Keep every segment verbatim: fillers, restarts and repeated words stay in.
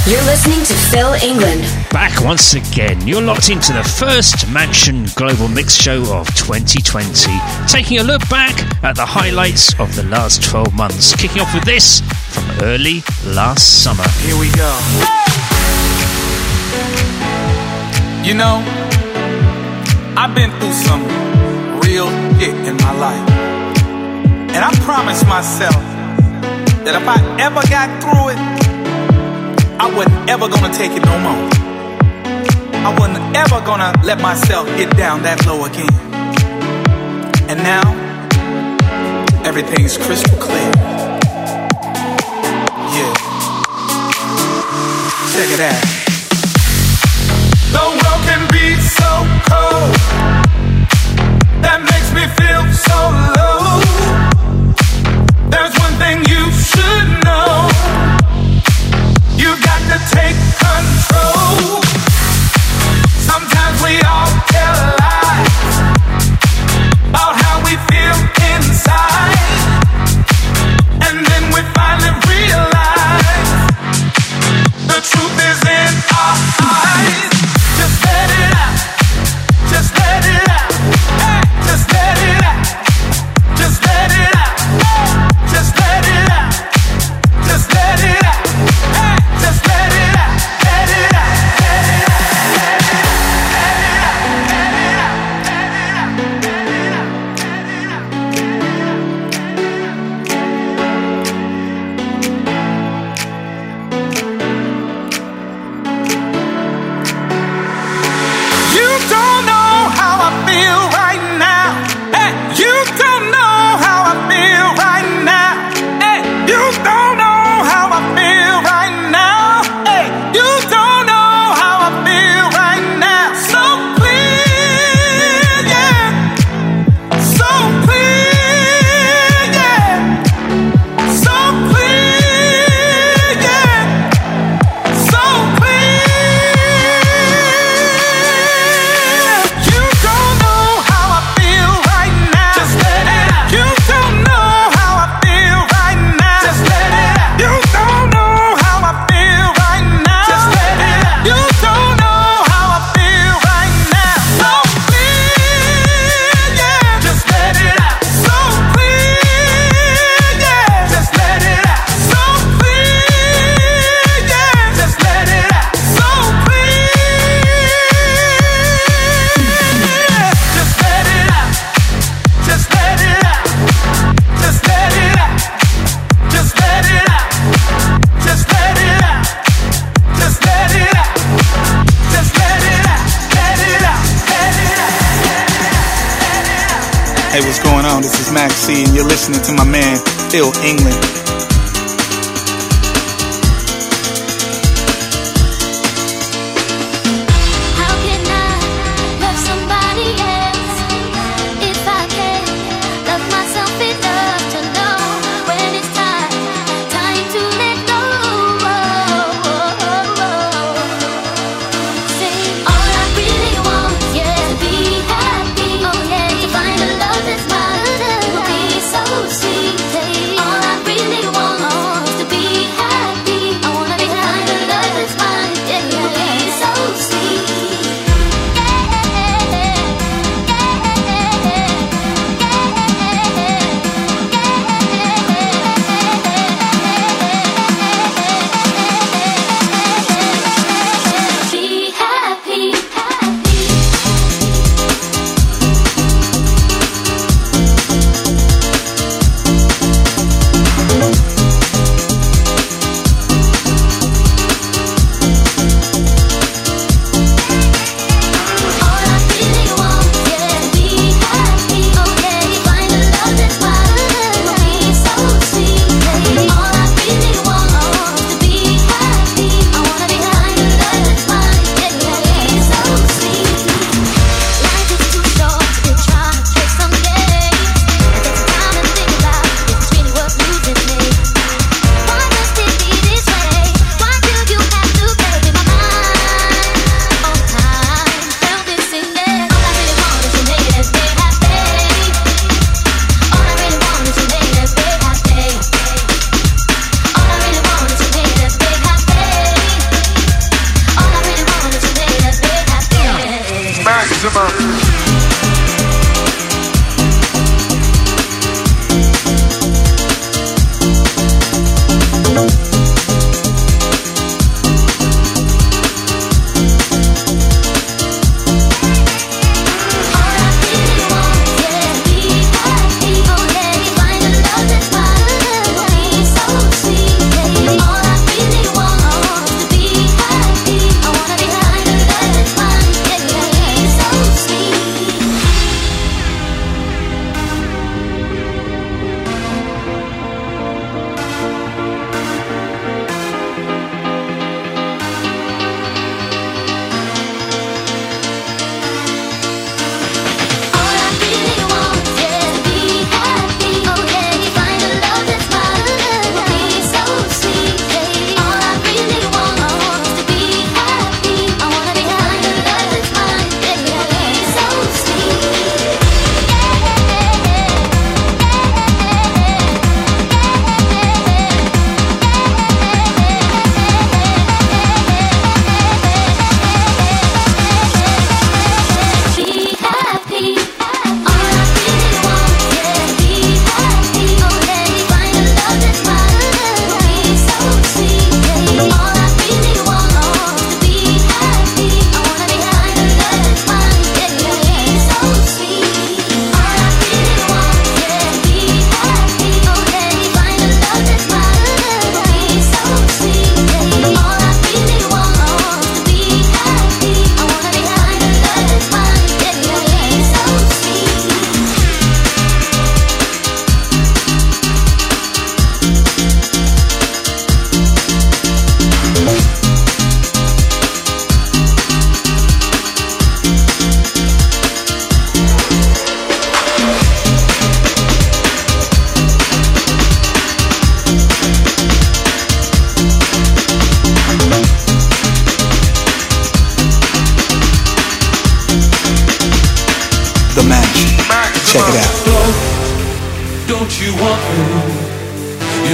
You're listening to Phil England. Back once again. You're locked into the first Mansion Global Mix Show of twenty twenty. Taking a look back at the highlights of the last twelve months. Kicking off with this from early last summer. Here we go. You know, I've been through some real shit in my life. And I promised myself that if I ever got through it, I wasn't ever gonna take it no more. I wasn't ever gonna let myself get down that low again. And now, everything's crystal clear. Yeah. Check it out. The world can be so cold. That makes me feel so low. There's one thing you should know. You got to take control. Sometimes we all tell lies about how we feel inside, and then we finally realize the truth is in our eyes. Just let it out. Just let it out. Hey, just let it out. Just let it out. Just let it out. Just let it out. Hey, just let it out. Let it out. Let it out. You don't know how I feel right now. Hey, you don't know how I feel right now. Hey, you don't know how I feel right now. Hey, you don't know how I feel right now. So clear, yeah. So clear, yeah. So clear, yeah. So clear. You don't know how I feel right now. Just let it out. You don't know how I feel right now. Just let it out. You don't know how I feel right now. Just let it out. You don't know how I feel right now. So clear, yeah. Just let it out. So clear, yeah. Just let it out. So clear, yeah. Just let it out. So clear. Just let it out. Just let it out. Just let it out. Just let it out. Just let it out. Just let it out. Just let it out. Let it out. Let it out. Hey, what's going on? This is Max C, and you're listening to my man, Phil England. How can I love somebody else if I can't love myself enough to know when it's time, time to let go? Say all I really want, yeah, to be happy, oh yeah, to find a love that's mine, it will be so sweet. Say all I really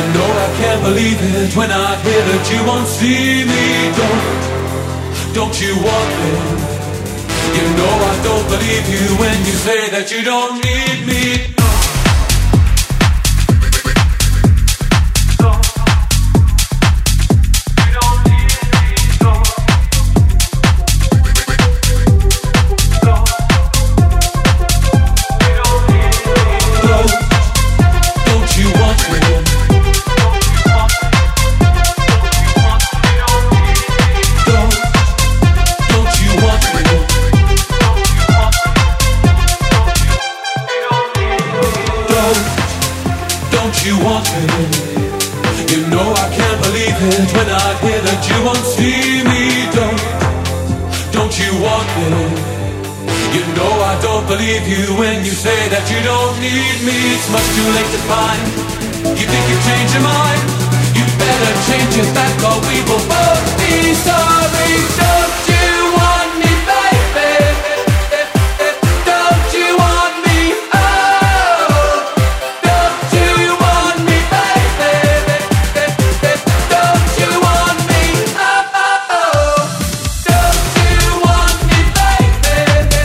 know I can't believe it when I hear that you won't see me. Don't, don't you want me? You know I don't believe you when you say that you don't need me. Believe you when you say that you don't need me. It's much too late to find. You think you've changed your mind? You better change it back or we will both be sorry. Don't you want me, baby? Don't you want me? Oh, don't you want me, baby? Don't you want me? Oh, oh, oh. Don't you want me, baby?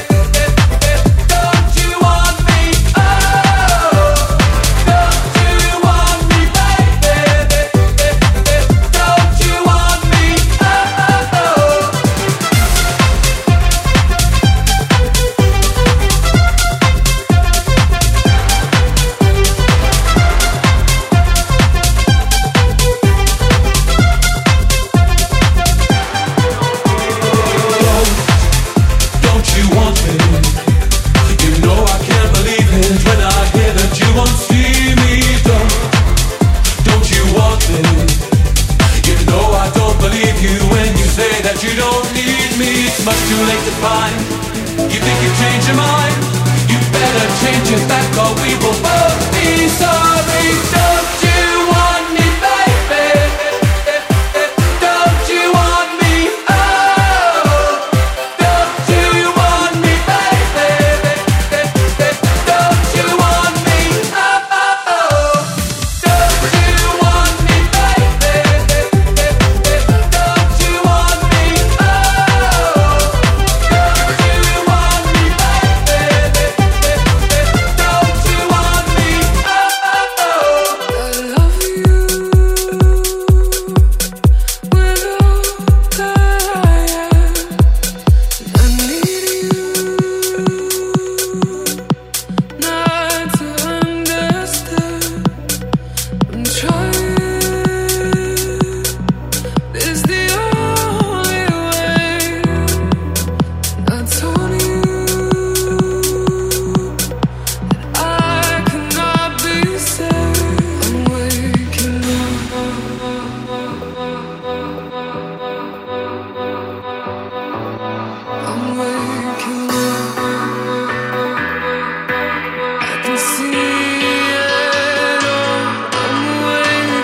I can see it all. I'm awake.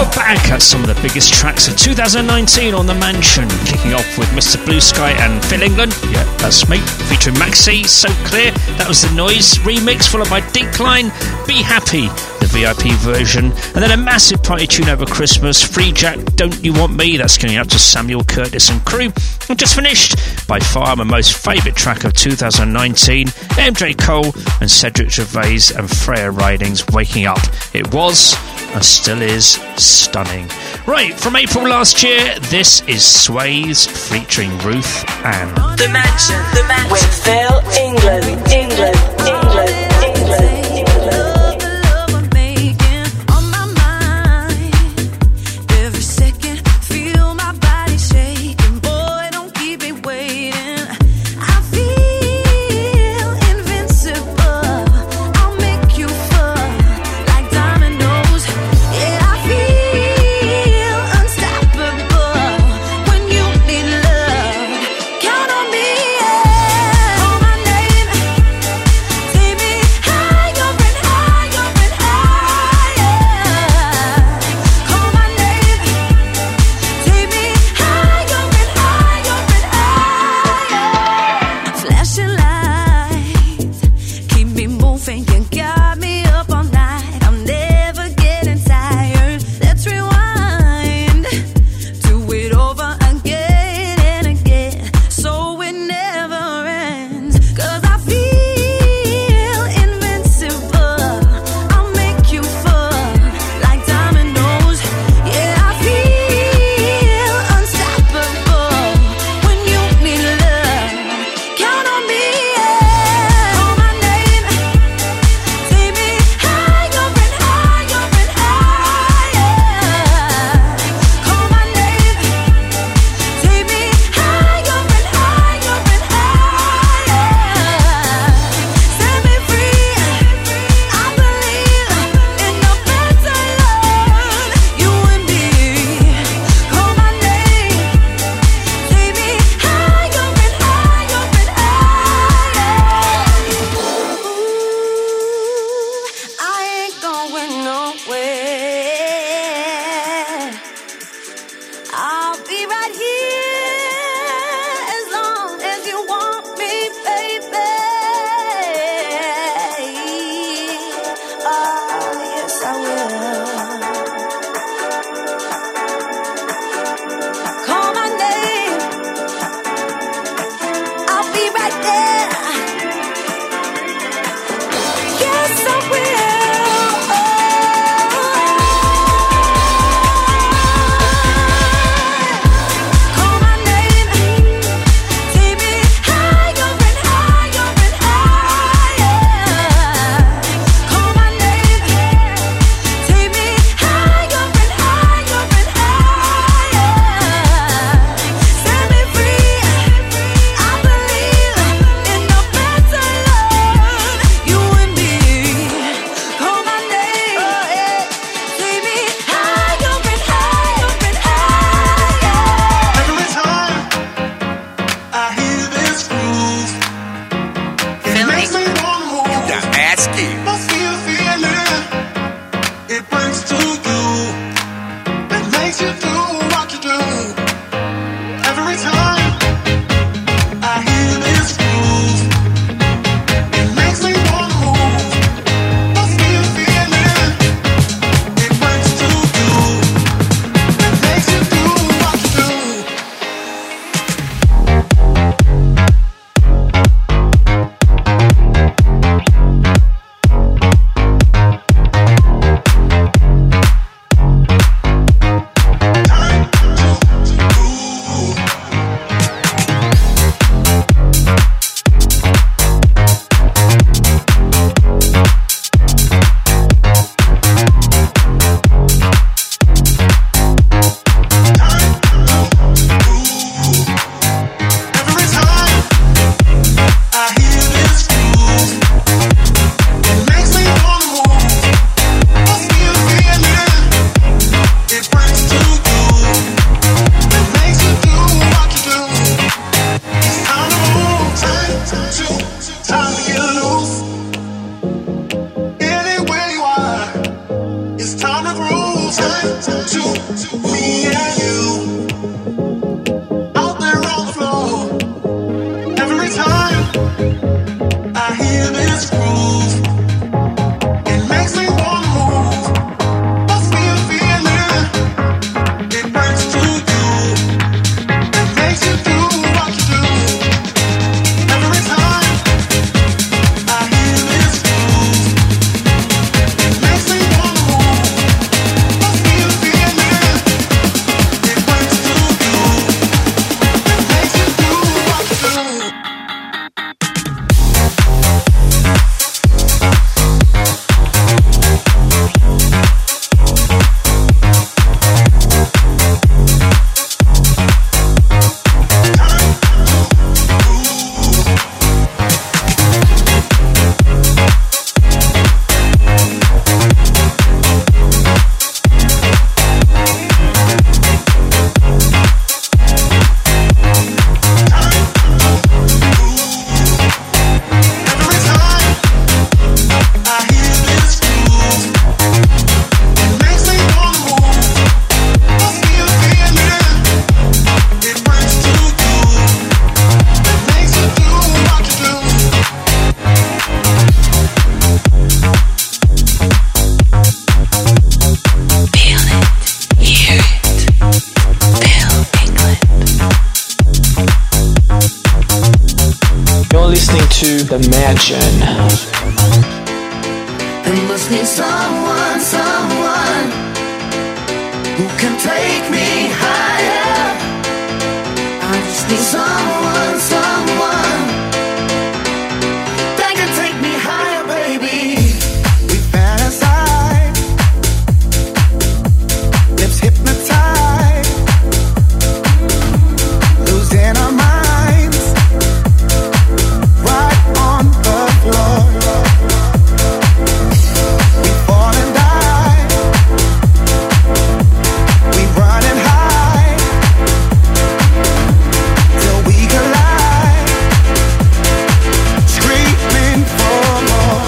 look back at some of the biggest tracks of two thousand nineteen on The Mansion, kicking off with Mister Blue Sky and Phil England, yeah, that's me, featuring Maxi, So Clear, that was the Noise remix, followed by Decline, Be Happy, the V I P version, and then a massive party tune over Christmas, Free Jack, Don't You Want Me, that's going out to Samuel Curtis and crew, and just finished, by far my most favourite track of two thousand nineteen, M J Cole and Cedric Gervais and Freya Ridings, Waking Up. It was, and still is, stunning. Right, from April last year, this is Sways featuring Ruth Ann. The Mansion, The Mansion. With Phil England, England, England, England. Time to listening to The Mansion. There must be someone, someone who can take me higher. I just need someone, someone that can take me higher, baby. We fantasize, lips hypnotized, losing our minds, right on the floor. We fall and die, we run and hide till we collide, screaming for more.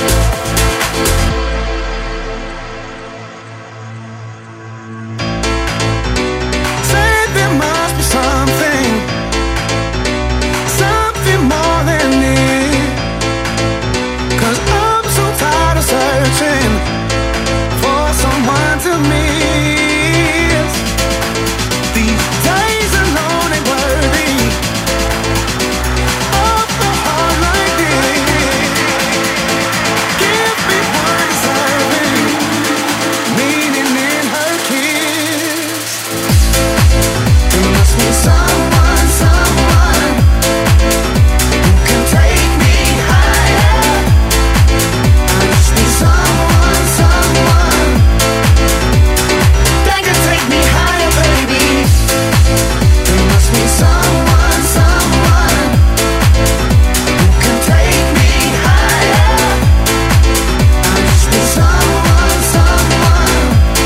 Say there must be something, something more than this, 'cause I'm so tired of searching for someone to miss. These days alone ain't worthy of a heart like this. Give me one deserving, meaning in her kiss. There must be someone, someone who can take me higher. I just need someone, someone that can take me higher, baby. There must be someone, someone who can take me higher. I just need someone, someone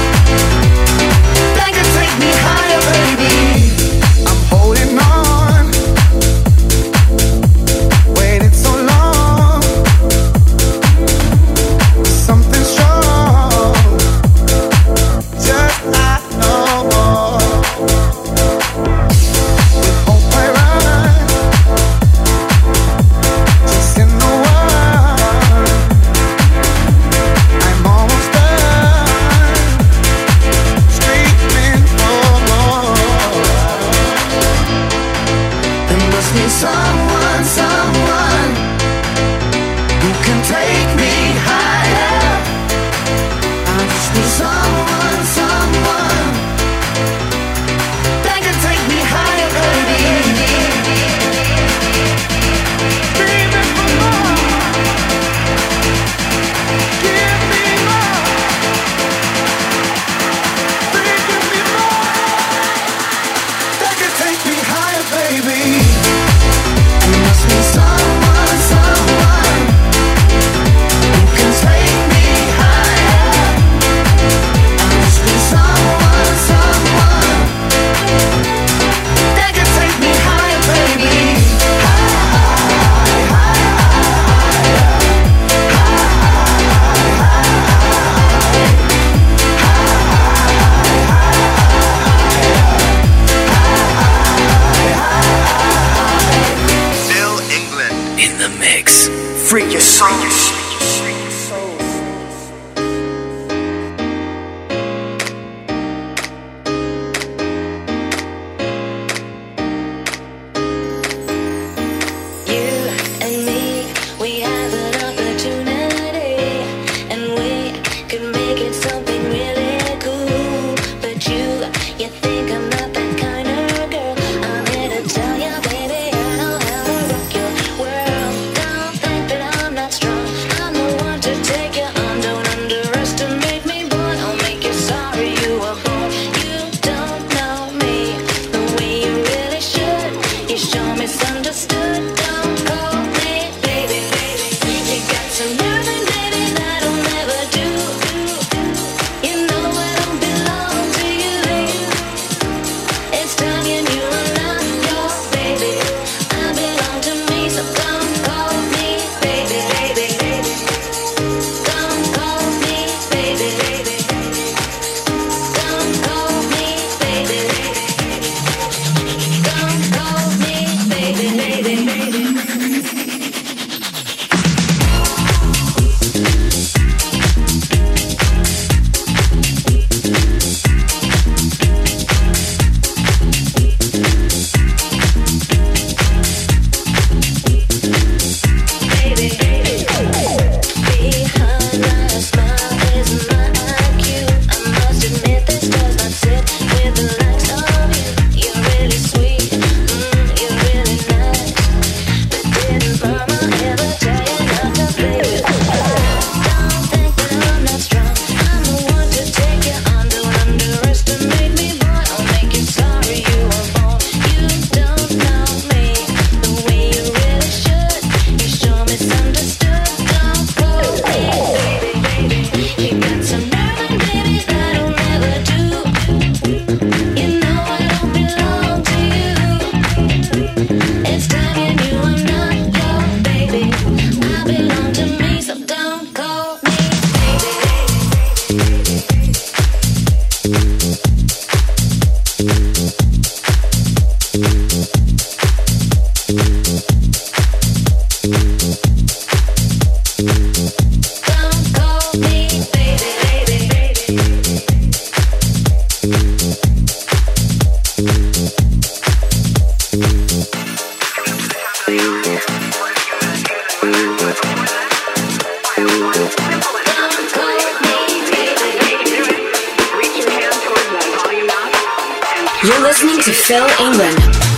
that can take me higher, baby. I'm holding on, waited so long, something strong, just I know more. With hope I run, chasing the one. I'm almost done, screaming for more. There must be someone, someone who can take me higher. I just need someone, someone that can take me higher, baby. Dreaming for more. Give me more. Please give me more. That can take me higher, baby. There must be someone, someone who can take me higher. I just need someone, someone that can take me higher, baby. Phil England. In the mix. Freak your soul. You and me, we have an opportunity, and we could make it something really cool. But you, you think I'm not that kind of girl. I'm here to tell you, baby, I know how to rock your world. Don't think that I'm not strong. I'm the one to take you on. Don't underestimate me, boy. I'll make you sorry you were born. You don't know me the way you really should. You sure misunderstood. Don't call me baby, baby. Phil England.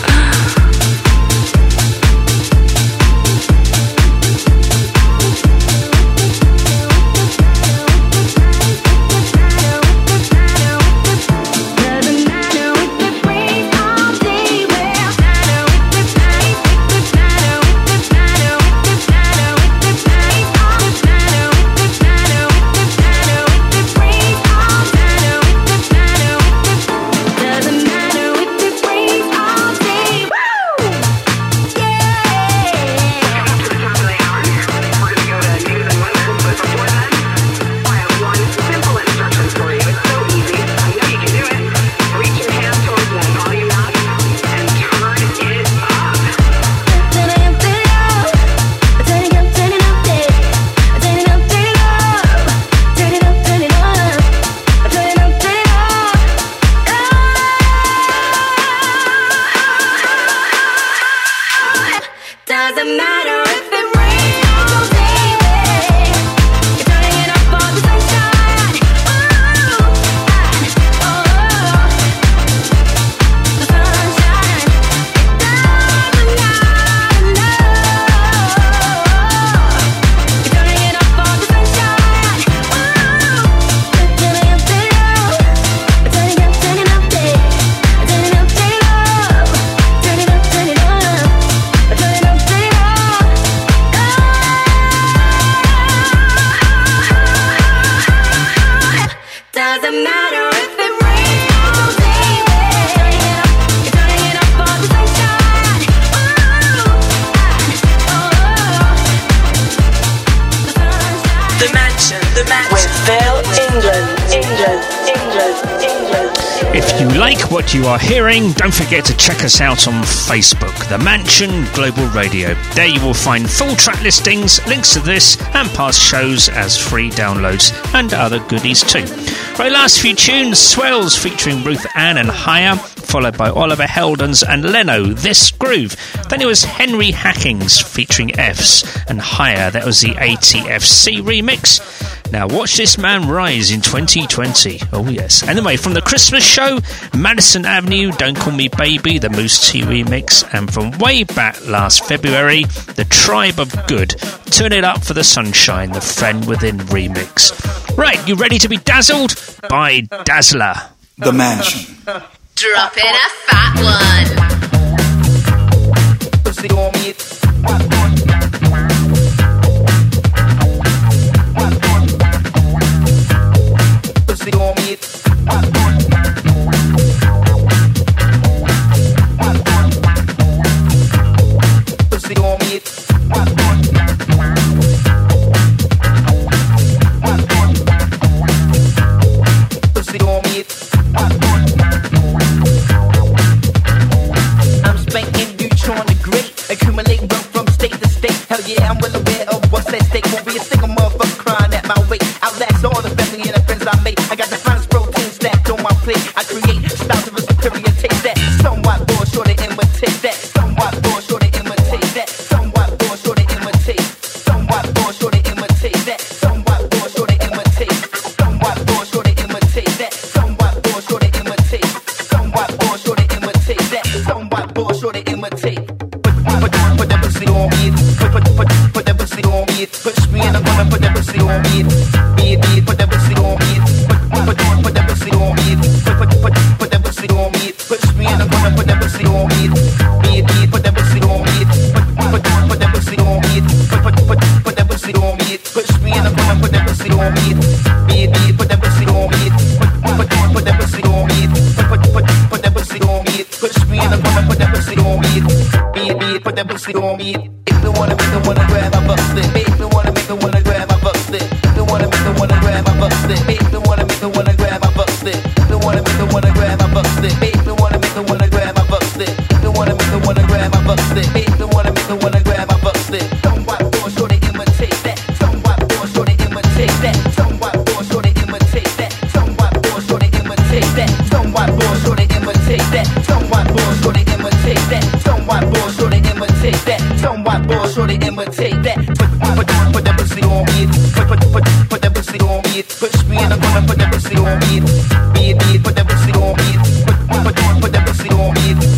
If you like what you are hearing, don't forget to check us out on Facebook, The Mansion Global Radio. There you will find full track listings, links to this and past shows as free downloads and other goodies too. Right, last few tunes, Swells featuring Ruth Ann and Higher, followed by Oliver Heldens and Leno, This Groove. Then it was Henry Hackings featuring F's and Higher, that was the A T F C remix. Now watch this man rise in twenty twenty. Oh yes. Anyway, from the Christmas show, Madison Avenue, Don't Call Me Baby, the Moose T remix, and from way back last February, the Tribe of Good, Turn It Up for the Sunshine, the Friend Within remix. Right, you ready to be dazzled? By Dazzler. The Mansion. Drop in a fat one. Pussy on me. Pussy on me. Pussy on me. Pussy on me. I'm spanking neutron the great, accumulate wealth from state to state. Hell yeah, I'm well aware of what's at stake. Won't be a single motherfucker crying at my weight. Outlast all the family and the friends I made. I got the finest protein stacked on my plate. I create styles of a superior taste that somewhat more sure to imitate that. Somewhat more sure to imitate that. Somewhat more sure to imitate. Somewhat more sure to imitate that. Somewhat more sure to imitate. Somewhat more sure to imitate that. Somewhat more sure to imitate. Somewhat more sure to imitate that. Somewhat more sure to imitate. Put put put that pussy on me. Put put put put that pussy on me. Push me and I'm gonna put that pussy on me. Me me put that pussy on me. Put put put that pussy on me. Put put put put that pussy on me. Push me and I'm gonna put that pussy on me. Me me put that pussy on me. Put put put that pussy on me. Put put put put that pussy on me. Push me and I'm gonna put that pussy on me. Me me put that pussy on me. Put put put that pussy on me. Put put put that pussy on me. Push me and I'm gonna put that pussy on me. Me me put that pussy on me. If you wanna make the wanna grab my bust it. If you wanna make the wanna grab my bust it. If you wanna make the wanna grab my bust it. If you wanna make the wanna grab my bust it. If you wanna make the wanna grab my bust it. If you wanna make the wanna grab my bust it. If you wanna make the wanna grab my bust it. If you wanna make the wanna grab my bust it. Somewhat more sure to imitate that. Somewhat more sure to imitate that. Somewhat more sure to imitate that. Somewhat more sure to imitate that. Somewhat more sure to imitate that. Somewhat more sure to imitate that. Somewhat more sure to imitate that. Somewhat more sure to imitate that. Put put put that pussy on me. Put put put put that pussy on me. Push me and I'm gonna put that pussy on me. Me me put that pussy on me. Put put put that pussy on me.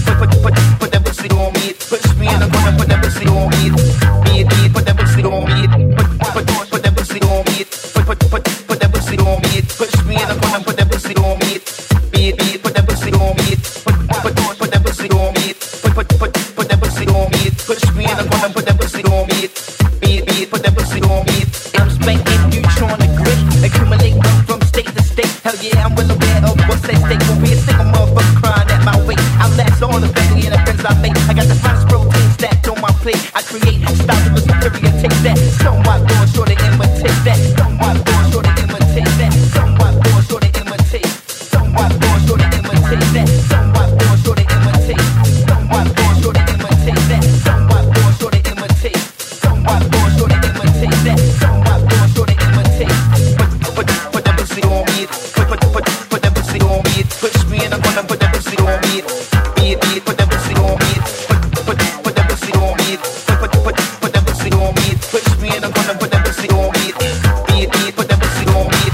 me, put that pussy on me. I'm spanking you, trying to grip, accumulate wealth from state to state. Hell yeah, I'm well aware of what's at stake. Won't be a single motherfucker crying at my weight. Outlast all the family and the friends I make. I got the finest protein stacked on my plate. I create styles of superior, take that. Somewhat more sure to imitate that. Somewhat more sure to imitate that. Somewhat more sure to imitate. Somewhat more sure to imitate that. Somewhat more sure to imitate. Somewhat more sure to imitate that. Somewhat more sure to imitate. Somewhat more sure to imitate that. Somewhat more sure to imitate. Put put put that pussy on me. Put put put put that pussy on me. Push me and I'm gonna put that pussy on me. Beat beat put that pussy on me. Put put put that pussy on me. Put put put put that pussy on me. Push me and I'm gonna put that pussy on me. Beat beat put that pussy on me.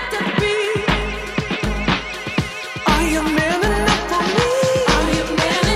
Are you man enough for me? Are you man enough?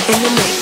in the mix.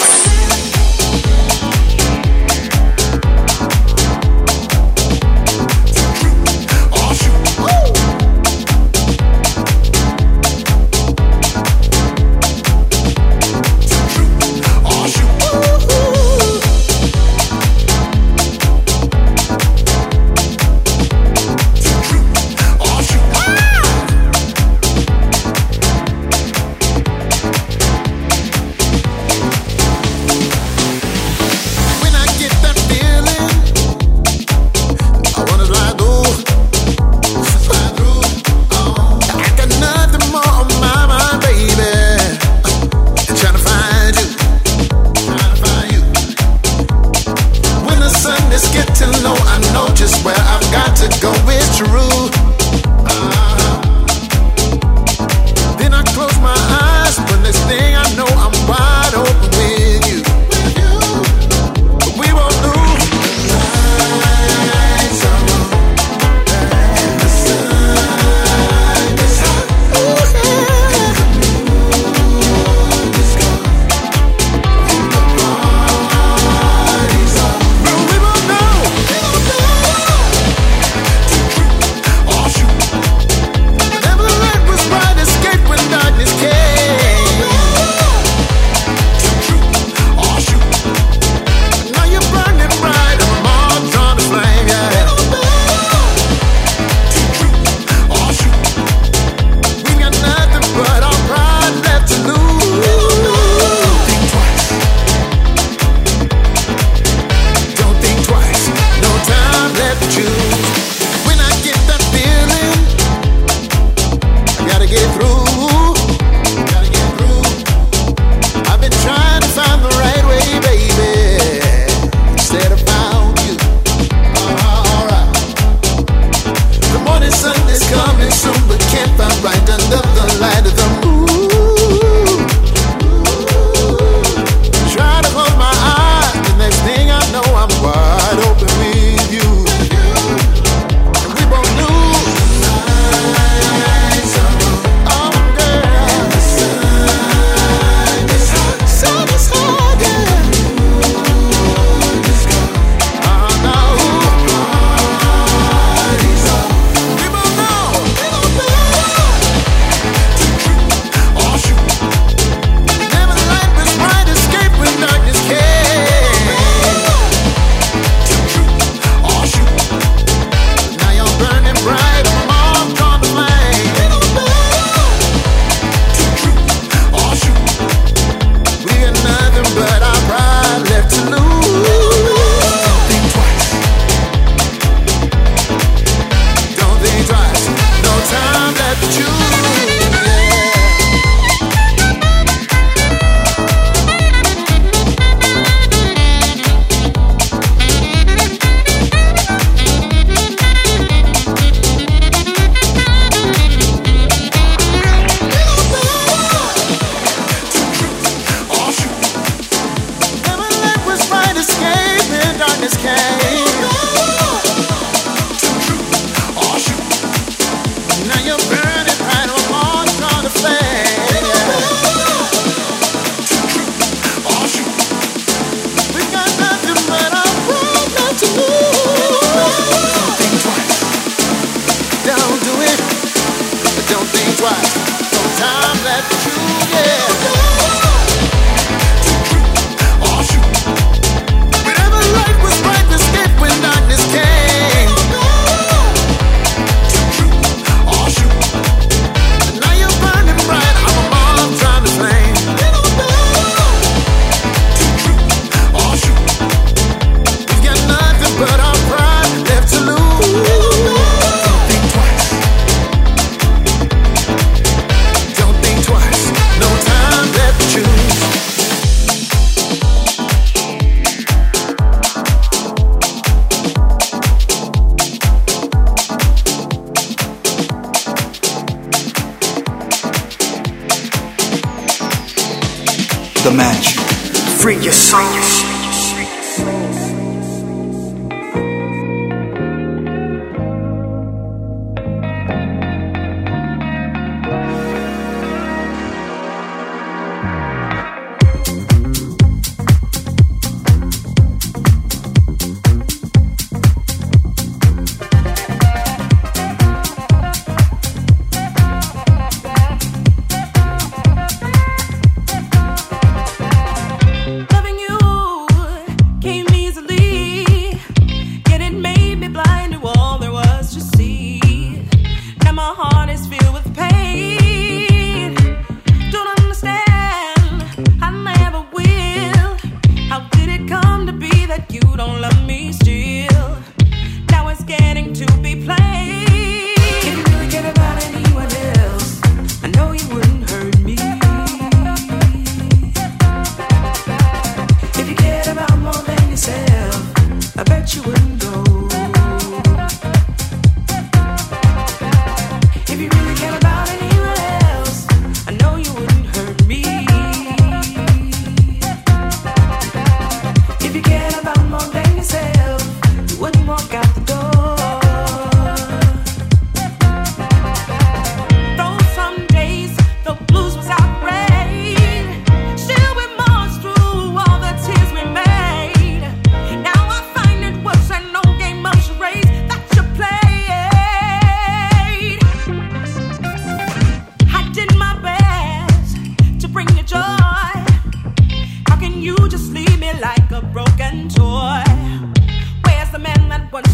The match. Free your soul.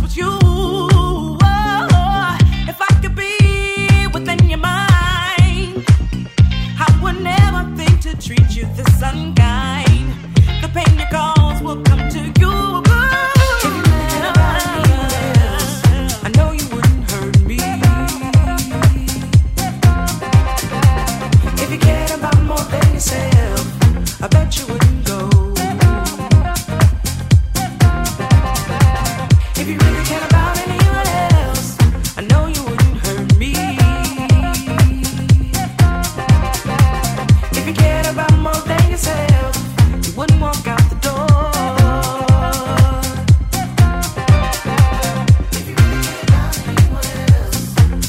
want you. Oh, if I could be within your mind, I would never think to treat you this unkind. The pain you cause will come to you. I know you wouldn't hurt me if you cared about more than yourself. I bet you wouldn't go. If you really cared about anyone else, I know you wouldn't hurt me. If you cared about more than yourself, you wouldn't walk out the door. If you really cared about anyone else.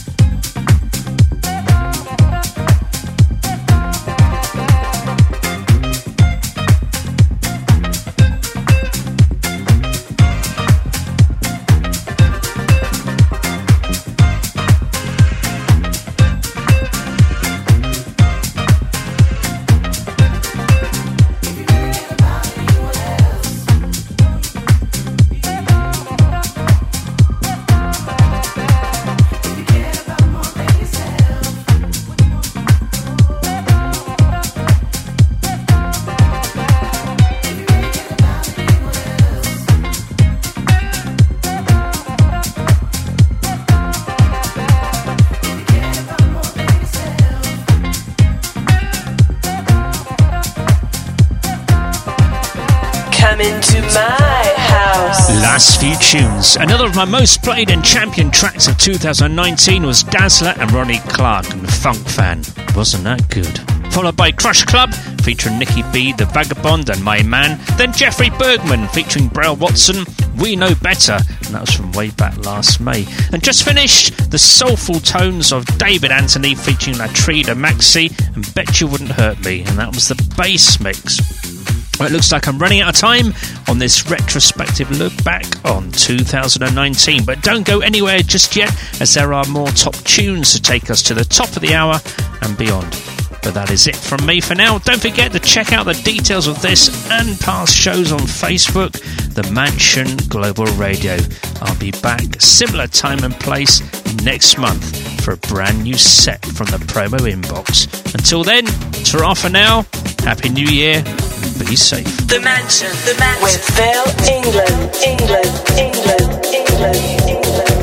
Into my house. Last few tunes. Another of my most played and champion tracks of two thousand nineteen was Dazzler and Ronnie Clark and Funk Fan. Wasn't that good? Followed by Crush Club featuring Nicky B, The Vagabond and My Man. Then Jeffrey Bergman featuring Braille Watson, We Know Better, and that was from way back last May. And just finished, the soulful tones of David Anthony featuring Latrina Maxi and Bet You Wouldn't Hurt Me, and that was the bass mix. Well, it looks like I'm running out of time on this retrospective look back on two thousand nineteen, but don't go anywhere just yet, as there are more top tunes to take us to the top of the hour and beyond. But that is it from me for now. Don't forget to check out the details of this and past shows on Facebook, The Mansion Global Radio. I'll be back similar time and place next month for a brand new set from the promo inbox. Until then, ta-ra for now. Happy New Year. Be safe. The Mansion, The Mansion. With Phil England, England, England, England, England.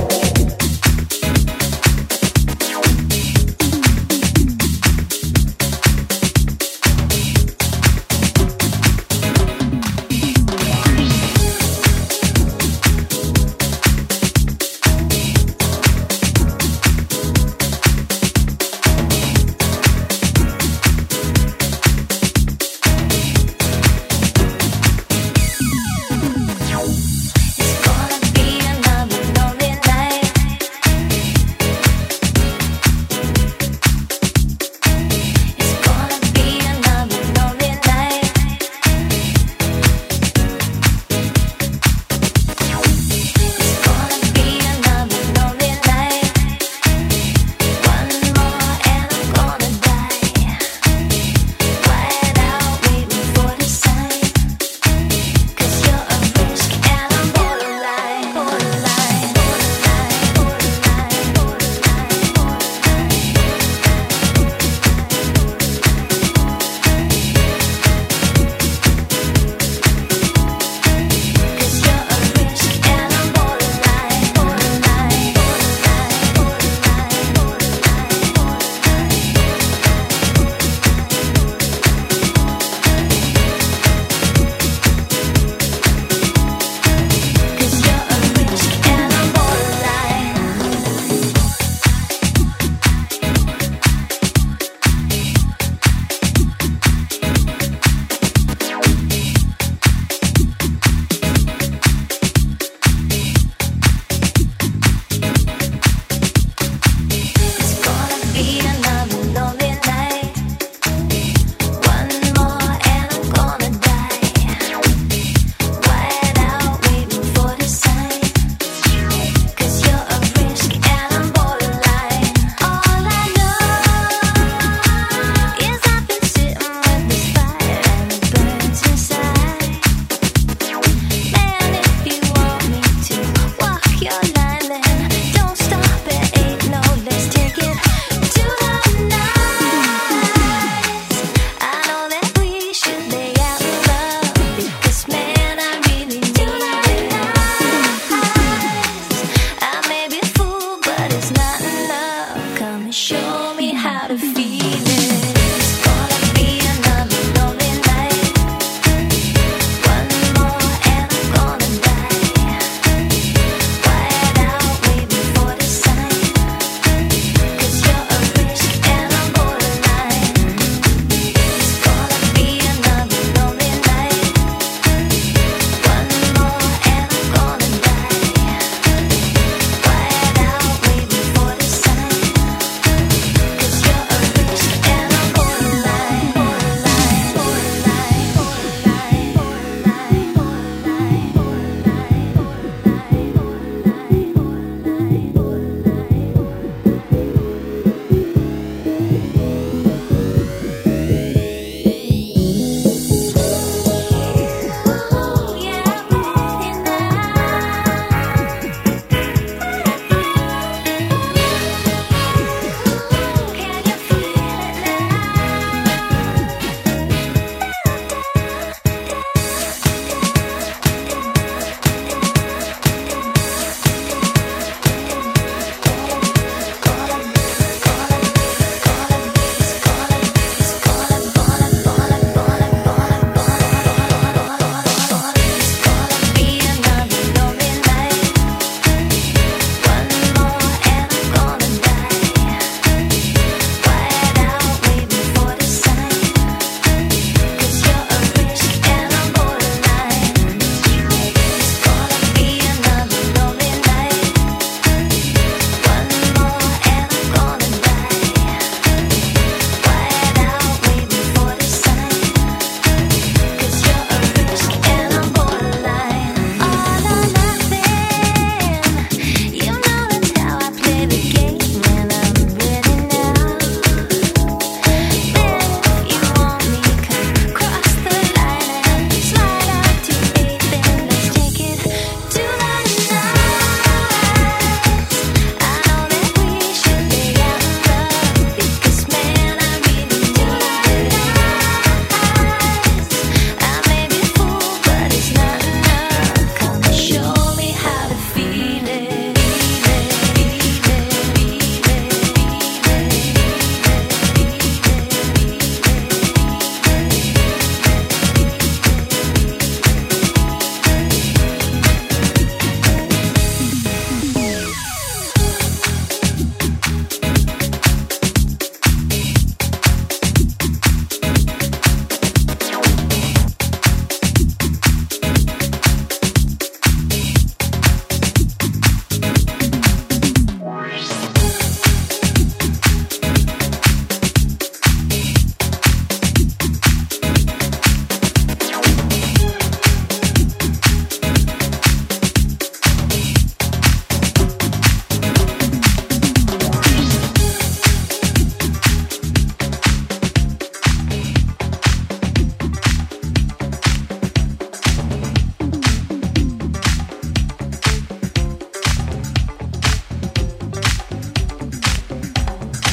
It's gonna be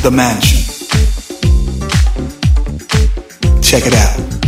The Mansion. Check it out.